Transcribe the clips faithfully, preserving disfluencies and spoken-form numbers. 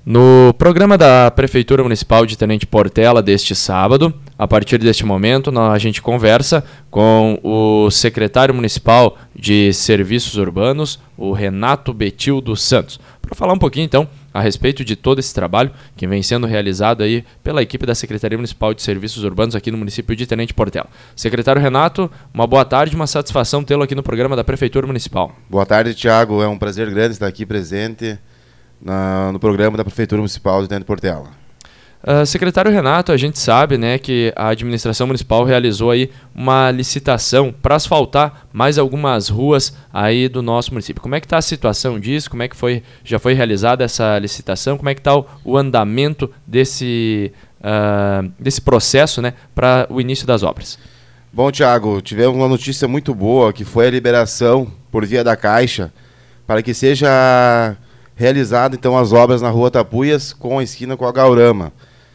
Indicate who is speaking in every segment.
Speaker 1: No programa da Prefeitura Municipal de Tenente Portela deste sábado, a partir deste momento, a gente conversa com o secretário municipal de Serviços Urbanos, o Renato Betil dos Santos, para falar um pouquinho então a respeito de todo esse trabalho que vem sendo realizado aí pela equipe da Secretaria Municipal de Serviços Urbanos aqui no município de Tenente Portela. Secretário Renato, uma boa tarde, uma satisfação tê-lo aqui no programa da Prefeitura Municipal.
Speaker 2: Boa tarde, Thiago, é um prazer grande estar aqui presente Na, no programa da Prefeitura Municipal de Tenente Portela.
Speaker 1: Uh, secretário Renato, a gente sabe, né, que a administração municipal realizou aí uma licitação para asfaltar mais algumas ruas aí do nosso município. Como é que está a situação disso? Como é que foi, já foi realizada essa licitação? Como é que está o, o andamento desse, uh, desse processo, né, para o início das obras?
Speaker 2: Bom, Thiago, tivemos uma notícia muito boa, que foi a liberação por via da Caixa para que seja realizado então as obras na Rua Tapuias com a esquina com a Gaurama.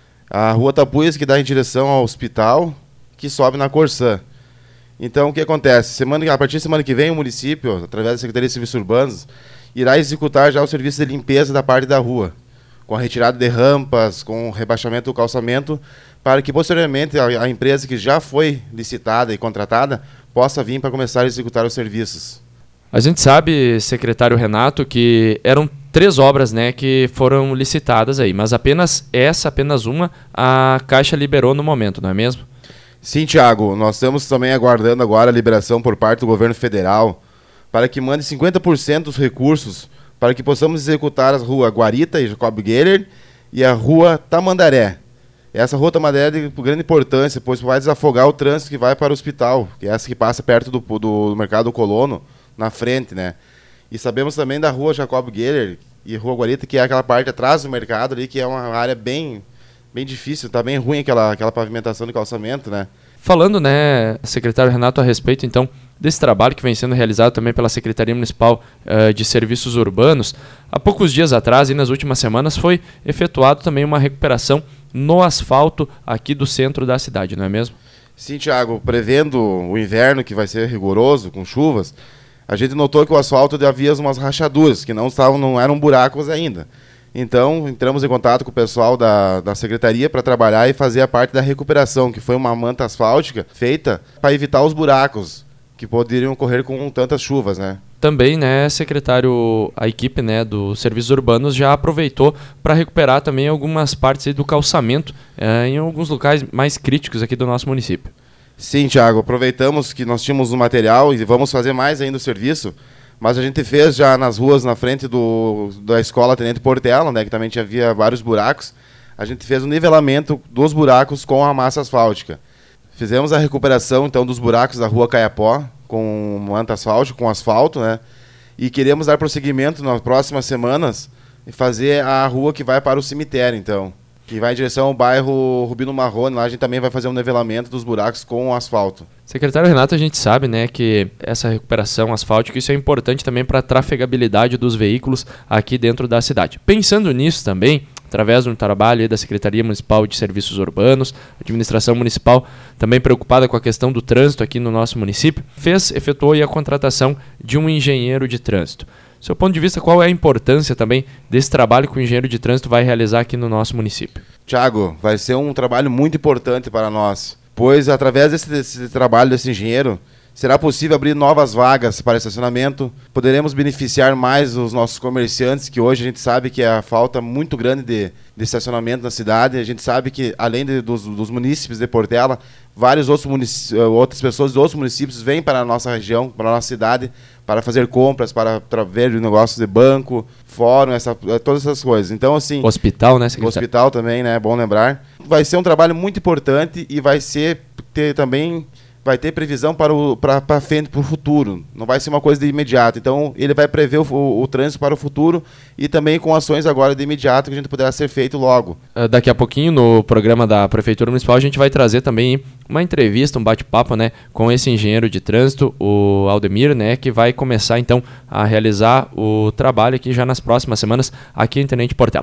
Speaker 2: A Rua Tapuias que dá em direção ao hospital, que sobe na Corsã. Então o que acontece? Semana, a partir da semana que vem o município, através da Secretaria de Serviços Urbanos, irá executar já o serviço de limpeza da parte da rua, com a retirada de rampas, com o rebaixamento do calçamento, para que posteriormente a, a empresa que já foi licitada e contratada possa vir para começar a executar os serviços.
Speaker 1: A gente sabe, secretário Renato, que eram três obras, né, que foram licitadas aí, mas apenas essa, apenas uma, a Caixa liberou no momento, não é mesmo?
Speaker 2: Sim, Thiago, nós estamos também aguardando agora a liberação por parte do governo federal para que mande cinquenta por cento dos recursos para que possamos executar as ruas Guarita e Jacob Geller e a Rua Tamandaré. Essa Rua Tamandaré é de grande importância, pois vai desafogar o trânsito que vai para o hospital, que é essa que passa perto do, do Mercado Colono, na frente, né? E sabemos também da Rua Jacob Geller e Rua Guarita, que é aquela parte atrás do mercado ali, que é uma área bem, bem difícil, tá bem ruim aquela, aquela pavimentação de calçamento, né?
Speaker 1: Falando, né, secretário Renato, a respeito, então, desse trabalho que vem sendo realizado também pela Secretaria Municipal uh, de Serviços Urbanos, há poucos dias atrás, e nas últimas semanas, foi efetuado também uma recuperação no asfalto aqui do centro da cidade, não é mesmo?
Speaker 2: Sim, Thiago, prevendo o inverno que vai ser rigoroso, com chuvas, a gente notou que o asfalto havia umas rachaduras, que não, estavam, não eram buracos ainda. Então, entramos em contato com o pessoal da, da secretaria para trabalhar e fazer a parte da recuperação, que foi uma manta asfáltica feita para evitar os buracos que poderiam ocorrer com tantas chuvas, né?
Speaker 1: Também, né, secretário, a equipe, né, dos Serviços Urbanos já aproveitou para recuperar também algumas partes aí do calçamento eh, em alguns locais mais críticos aqui do nosso município.
Speaker 2: Sim, Thiago, aproveitamos que nós tínhamos o material e vamos fazer mais ainda o serviço, mas a gente fez já nas ruas na frente do, da escola Tenente Portela, né, que também havia vários buracos, a gente fez o nivelamento dos buracos com a massa asfáltica. Fizemos a recuperação então dos buracos da Rua Caiapó com manta asfáltica, com asfalto, né, e queremos dar prosseguimento nas próximas semanas e fazer a rua que vai para o cemitério, então. Que vai em direção ao bairro Rubino Marrone, lá a gente também vai fazer um nivelamento dos buracos com o asfalto.
Speaker 1: Secretário Renato, a gente sabe, né, que essa recuperação asfáltica, isso é importante também para a trafegabilidade dos veículos aqui dentro da cidade. Pensando nisso também, através de um trabalho aí da Secretaria Municipal de Serviços Urbanos, a administração municipal também preocupada com a questão do trânsito aqui no nosso município, fez, efetuou aí a contratação de um engenheiro de trânsito. Do seu ponto de vista, qual é a importância também desse trabalho que o engenheiro de trânsito vai realizar aqui no nosso município?
Speaker 2: Tiago, vai ser um trabalho muito importante para nós, pois através desse, desse trabalho desse engenheiro, será possível abrir novas vagas para estacionamento, poderemos beneficiar mais os nossos comerciantes, que hoje a gente sabe que é a falta muito grande de, de estacionamento na cidade, a gente sabe que além de, dos, dos munícipes de Portela, várias outros outras pessoas de outros municípios vêm para a nossa região, para a nossa cidade, para fazer compras, para, para ver negócios de banco, fórum, essa, todas essas coisas. Então, assim...
Speaker 1: Hospital, né, secretário?
Speaker 2: Hospital também, né, é bom lembrar. Vai ser um trabalho muito importante e vai ser ter também... vai ter previsão para o para para frente, para o futuro. Não vai ser uma coisa de imediato. Então, ele vai prever o, o, o trânsito para o futuro e também com ações agora de imediato que a gente poderá ser feito logo.
Speaker 1: Uh, daqui a pouquinho, no programa da Prefeitura Municipal, a gente vai trazer também uma entrevista, um bate-papo, né, com esse engenheiro de trânsito, o Aldemir, né, que vai começar, então, a realizar o trabalho aqui já nas próximas semanas aqui em Tenente Portela.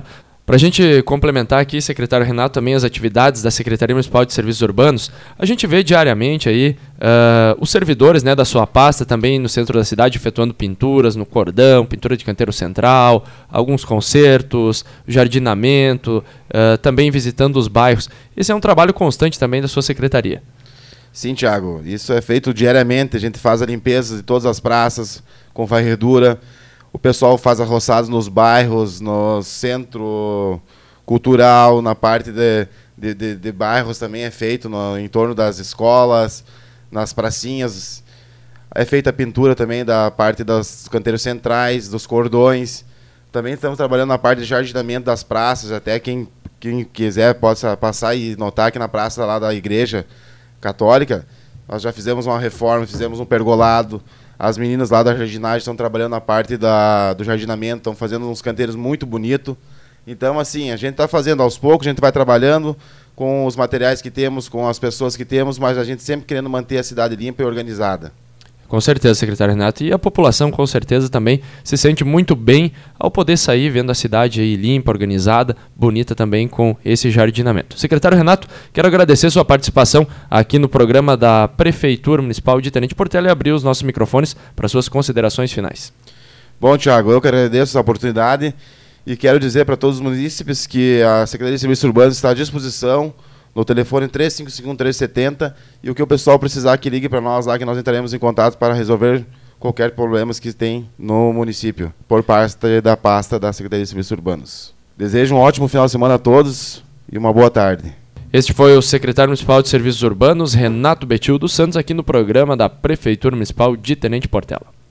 Speaker 1: Para a gente complementar aqui, secretário Renato, também as atividades da Secretaria Municipal de Serviços Urbanos, a gente vê diariamente aí uh, os servidores, né, da sua pasta também no centro da cidade efetuando pinturas no cordão, pintura de canteiro central, alguns concertos, jardinamento, uh, também visitando os bairros. Esse é um trabalho constante também da sua secretaria.
Speaker 2: Sim, Thiago, isso é feito diariamente, a gente faz a limpeza de todas as praças com varredura. O pessoal faz arroçados nos bairros, no centro cultural, na parte de, de, de, de bairros também é feito, no, em torno das escolas, nas pracinhas. É feita a pintura também da parte dos canteiros centrais, dos cordões. Também estamos trabalhando na parte de jardinamento das praças, até quem, quem quiser possa passar e notar que na praça lá da Igreja Católica, nós já fizemos uma reforma, fizemos um pergolado. As meninas lá da jardinagem estão trabalhando na parte da, do jardinamento, estão fazendo uns canteiros muito bonitos. Então, assim, a gente está fazendo aos poucos, a gente vai trabalhando com os materiais que temos, com as pessoas que temos, mas a gente sempre querendo manter a cidade limpa e organizada.
Speaker 1: Com certeza, secretário Renato. E a população, com certeza, também se sente muito bem ao poder sair vendo a cidade aí limpa, organizada, bonita também com esse jardinamento. Secretário Renato, quero agradecer sua participação aqui no programa da Prefeitura Municipal de Tenente Portela e abrir os nossos microfones para suas considerações finais.
Speaker 2: Bom, Thiago, eu que agradeço a oportunidade e quero dizer para todos os munícipes que a Secretaria de Serviços Urbanos está à disposição no telefone três cinco cinco um três sete zero e o que o pessoal precisar que ligue para nós lá, que nós entraremos em contato para resolver qualquer problema que tem no município, por parte da pasta da Secretaria de Serviços Urbanos. Desejo um ótimo final de semana a todos e uma boa tarde.
Speaker 1: Este foi o secretário municipal de Serviços Urbanos, Renato Betil dos Santos, aqui no programa da Prefeitura Municipal de Tenente Portela.